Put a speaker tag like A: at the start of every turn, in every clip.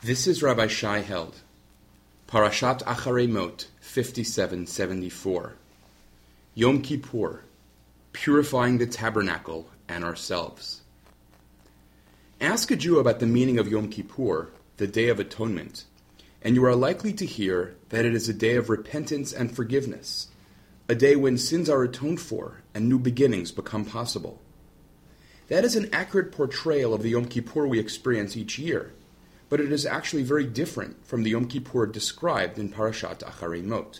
A: This is Rabbi Shai Held, Parashat Acharei Mot, 5774. Yom Kippur, purifying the tabernacle and ourselves. Ask a Jew about the meaning of Yom Kippur, the Day of Atonement, and you are likely to hear that it is a day of repentance and forgiveness, a day when sins are atoned for and new beginnings become possible. That is an accurate portrayal of the Yom Kippur we experience each year, but it is actually very different from the Yom Kippur described in Parashat Acharei Mot.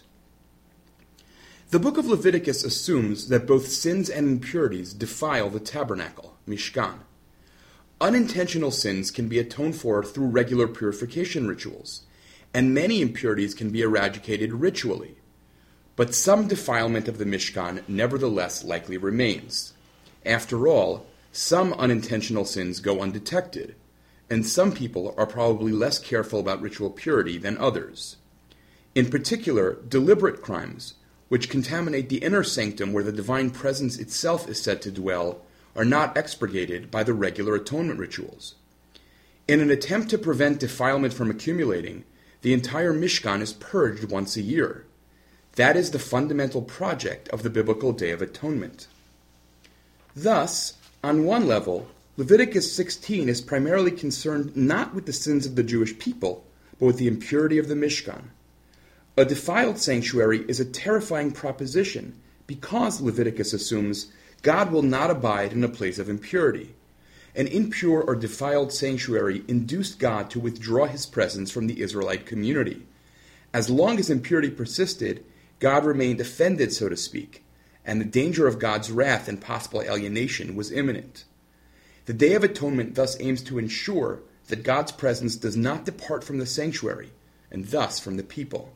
A: The book of Leviticus assumes that both sins and impurities defile the tabernacle, Mishkan. Unintentional sins can be atoned for through regular purification rituals, and many impurities can be eradicated ritually. But some defilement of the Mishkan nevertheless likely remains. After all, some unintentional sins go undetected, and some people are probably less careful about ritual purity than others. In particular, deliberate crimes, which contaminate the inner sanctum where the divine presence itself is said to dwell, are not expurgated by the regular atonement rituals. In an attempt to prevent defilement from accumulating, the entire Mishkan is purged once a year. That is the fundamental project of the biblical Day of Atonement. Thus, on one level, Leviticus 16 is primarily concerned not with the sins of the Jewish people, but with the impurity of the Mishkan. A defiled sanctuary is a terrifying proposition because Leviticus assumes God will not abide in a place of impurity. An impure or defiled sanctuary induced God to withdraw his presence from the Israelite community. As long as impurity persisted, God remained offended, so to speak, and the danger of God's wrath and possible alienation was imminent. The Day of Atonement thus aims to ensure that God's presence does not depart from the sanctuary, and thus from the people.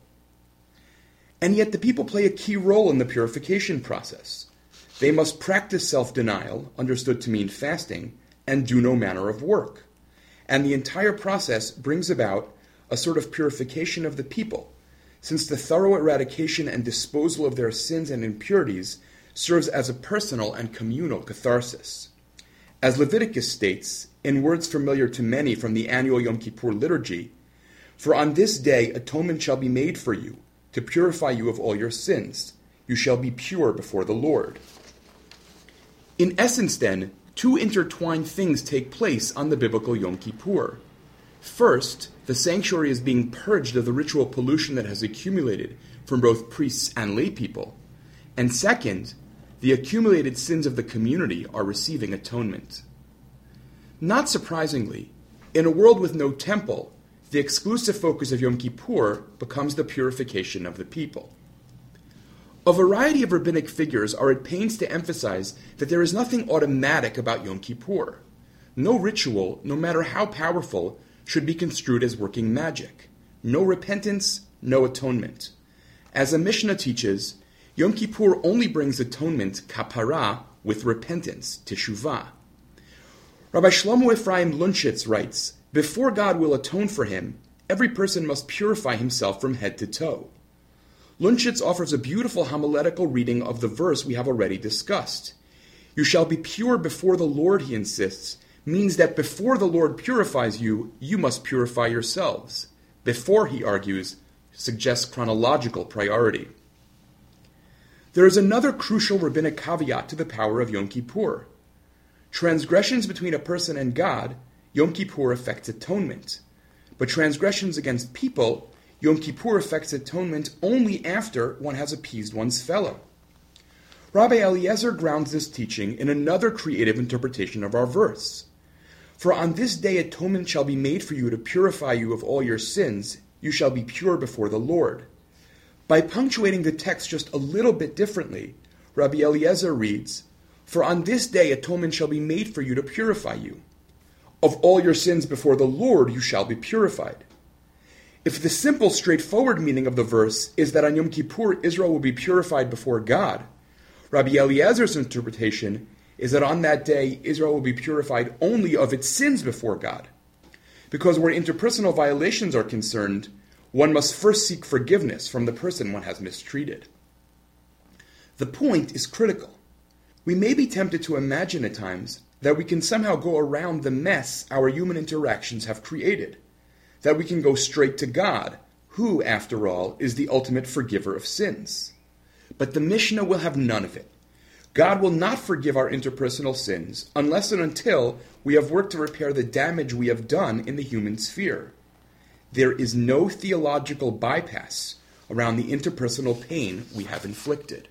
A: And yet the people play a key role in the purification process. They must practice self-denial, understood to mean fasting, and do no manner of work. And the entire process brings about a sort of purification of the people, since the thorough eradication and disposal of their sins and impurities serves as a personal and communal catharsis. As Leviticus states, in words familiar to many from the annual Yom Kippur liturgy, "For on this day atonement shall be made for you, to purify you of all your sins. You shall be pure before the Lord." In essence, then, two intertwined things take place on the biblical Yom Kippur. First, the sanctuary is being purged of the ritual pollution that has accumulated from both priests and lay people. And second, the accumulated sins of the community are receiving atonement. Not surprisingly, in a world with no temple, the exclusive focus of Yom Kippur becomes the purification of the people. A variety of rabbinic figures are at pains to emphasize that there is nothing automatic about Yom Kippur. No ritual, no matter how powerful, should be construed as working magic. No repentance, no atonement. As a Mishnah teaches, Yom Kippur only brings atonement, kapara, with repentance, teshuvah. Rabbi Shlomo Ephraim Lunchitz writes, "Before God will atone for him, every person must purify himself from head to toe." Lunchitz offers a beautiful homiletical reading of the verse we have already discussed. "You shall be pure before the Lord," he insists, means that before the Lord purifies you, you must purify yourselves. Before, he argues, suggests chronological priority. There is another crucial rabbinic caveat to the power of Yom Kippur. Transgressions between a person and God, Yom Kippur affects atonement. But transgressions against people, Yom Kippur affects atonement only after one has appeased one's fellow. Rabbi Eliezer grounds this teaching in another creative interpretation of our verse. "For on this day atonement shall be made for you to purify you of all your sins, you shall be pure before the Lord." By punctuating the text just a little bit differently, Rabbi Eliezer reads, "For on this day atonement shall be made for you to purify you. Of all your sins before the Lord you shall be purified." If the simple, straightforward meaning of the verse is that on Yom Kippur Israel will be purified before God, Rabbi Eliezer's interpretation is that on that day Israel will be purified only of its sins before God. Because where interpersonal violations are concerned, one must first seek forgiveness from the person one has mistreated. The point is critical. We may be tempted to imagine at times that we can somehow go around the mess our human interactions have created. that we can go straight to God, who, after all, is the ultimate forgiver of sins. But the Mishnah will have none of it. God will not forgive our interpersonal sins unless and until we have worked to repair the damage we have done in the human sphere. There is no theological bypass around the interpersonal pain we have inflicted.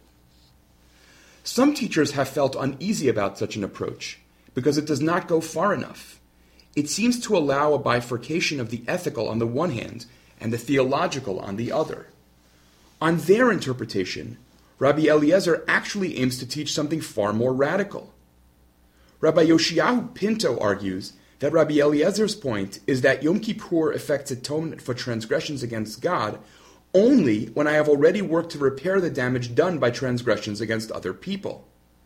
A: Some teachers have felt uneasy about such an approach because it does not go far enough. It seems to allow a bifurcation of the ethical on the one hand and the theological on the other. On their interpretation, Rabbi Eliezer actually aims to teach something far more radical. Rabbi Yoshiyahu Pinto argues that Rabbi Eliezer's point is that Yom Kippur effects atonement for transgressions against God only when I have already worked to repair the damage done by transgressions against other people.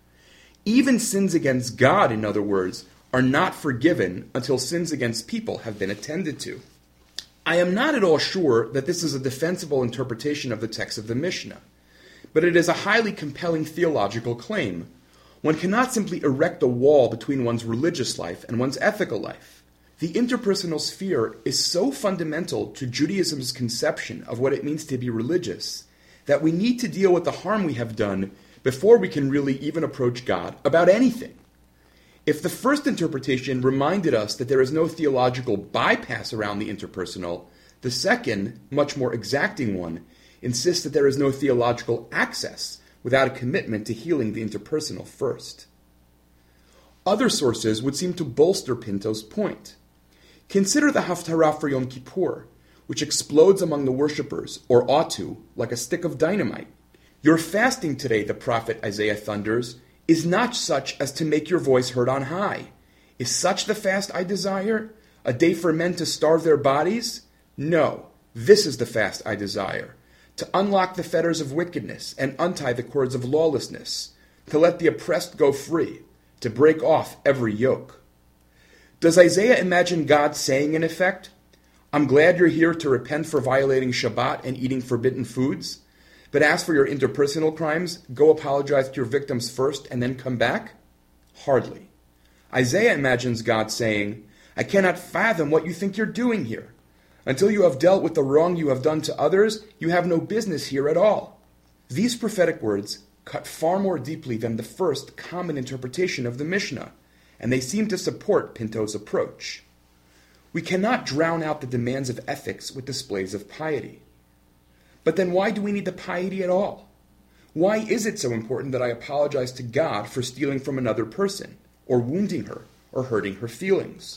A: Even sins against God, in other words, are not forgiven until sins against people have been attended to. I am not at all sure that this is a defensible interpretation of the text of the Mishnah, but it is a highly compelling theological claim. One cannot simply erect a wall between one's religious life and one's ethical life. The interpersonal sphere is so fundamental to Judaism's conception of what it means to be religious that we need to deal with the harm we have done before we can really even approach God about anything. If the first interpretation reminded us that there is no theological bypass around the interpersonal, the second, much more exacting one, insists that there is no theological access without a commitment to healing the interpersonal first. Other sources would seem to bolster Pinto's point. Consider the Haftarah for Yom Kippur, which explodes among the worshippers, or ought to, like a stick of dynamite. Your fasting today, the prophet Isaiah thunders, is not such as to make your voice heard on high. Is such the fast I desire? A day for men to starve their bodies? No, this is the fast I desire. To unlock the fetters of wickedness and untie the cords of lawlessness, to let the oppressed go free, to break off every yoke. Does Isaiah imagine God saying, in effect, I'm glad you're here to repent for violating Shabbat and eating forbidden foods, but as for your interpersonal crimes, go apologize to your victims first and then come back? Hardly. Isaiah imagines God saying, I cannot fathom what you think you're doing here. Until you have dealt with the wrong you have done to others, you have no business here at all. These prophetic words cut far more deeply than the first common interpretation of the Mishnah, and they seem to support Pinto's approach. We cannot drown out the demands of ethics with displays of piety. But then why do we need the piety at all? Why is it so important that I apologize to God for stealing from another person, or wounding her, or hurting her feelings?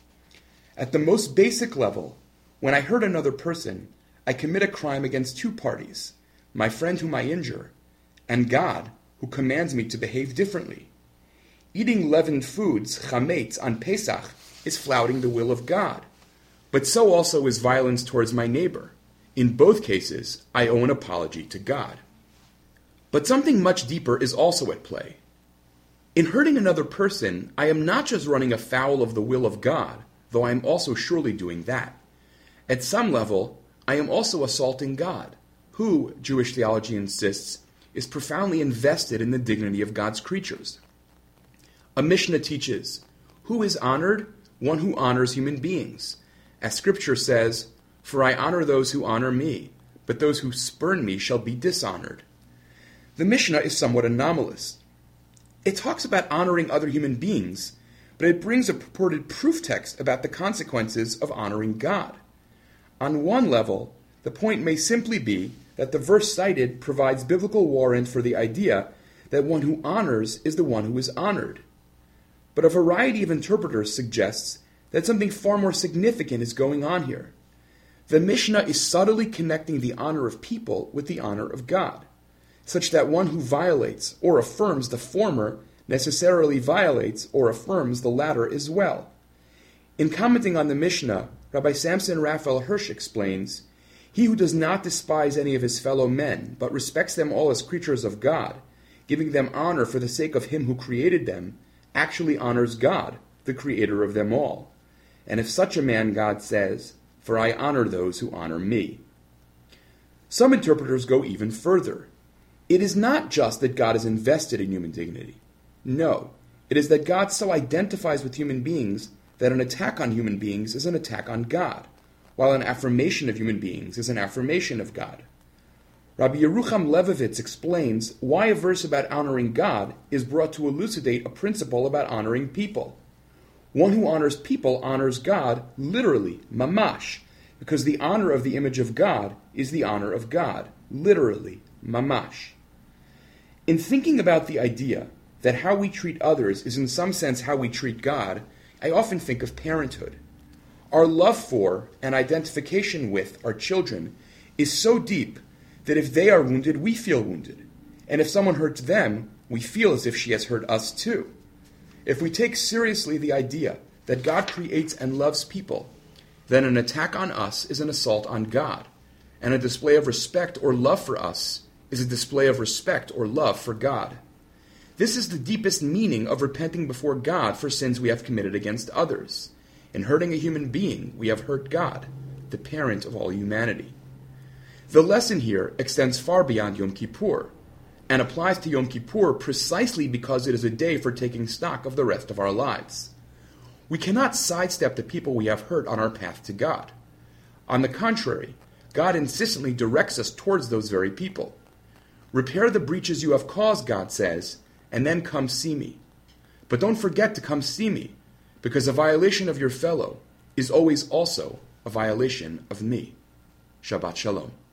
A: At the most basic level, when I hurt another person, I commit a crime against two parties, my friend whom I injure, and God, who commands me to behave differently. Eating leavened foods, chametz, on Pesach, is flouting the will of God. But so also is violence towards my neighbor. In both cases, I owe an apology to God. But something much deeper is also at play. In hurting another person, I am not just running afoul of the will of God, though I am also surely doing that. At some level, I am also assaulting God, who, Jewish theology insists, is profoundly invested in the dignity of God's creatures. A Mishnah teaches, who is honored? One who honors human beings. As Scripture says, for I honor those who honor me, but those who spurn me shall be dishonored. The Mishnah is somewhat anomalous. It talks about honoring other human beings, but it brings a purported proof text about the consequences of honoring God. On one level, the point may simply be that the verse cited provides biblical warrant for the idea that one who honors is the one who is honored. But a variety of interpreters suggests that something far more significant is going on here. The Mishnah is subtly connecting the honor of people with the honor of God, such that one who violates or affirms the former necessarily violates or affirms the latter as well. In commenting on the Mishnah, Rabbi Samson Raphael Hirsch explains, he who does not despise any of his fellow men, but respects them all as creatures of God, giving them honor for the sake of him who created them, actually honors God, the creator of them all. And if such a man, God says, for I honor those who honor me. Some interpreters go even further. It is not just that God is invested in human dignity. No, it is that God so identifies with human beings that an attack on human beings is an attack on God, while an affirmation of human beings is an affirmation of God. Rabbi Yerucham Levovitz explains why a verse about honoring God is brought to elucidate a principle about honoring people. One who honors people honors God literally, mamash, because the honor of the image of God is the honor of God, literally, mamash. In thinking about the idea that how we treat others is in some sense how we treat God, I often think of parenthood. Our love for and identification with our children is so deep that if they are wounded, we feel wounded. And if someone hurts them, we feel as if she has hurt us too. If we take seriously the idea that God creates and loves people, then an attack on us is an assault on God, and a display of respect or love for us is a display of respect or love for God. This is the deepest meaning of repenting before God for sins we have committed against others. In hurting a human being, we have hurt God, the parent of all humanity. The lesson here extends far beyond Yom Kippur, and applies to Yom Kippur precisely because it is a day for taking stock of the rest of our lives. We cannot sidestep the people we have hurt on our path to God. On the contrary, God insistently directs us towards those very people. Repair the breaches you have caused, God says, and then come see me. But don't forget to come see me, because a violation of your fellow is always also a violation of me. Shabbat Shalom.